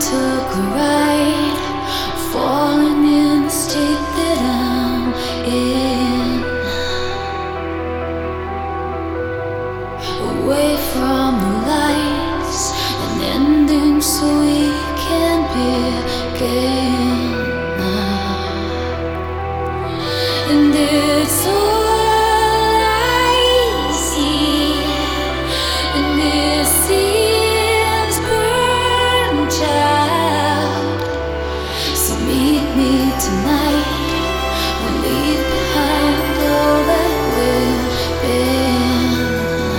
took a ride, falling in the state that I'm in, away from the lights, an ending so we can begin.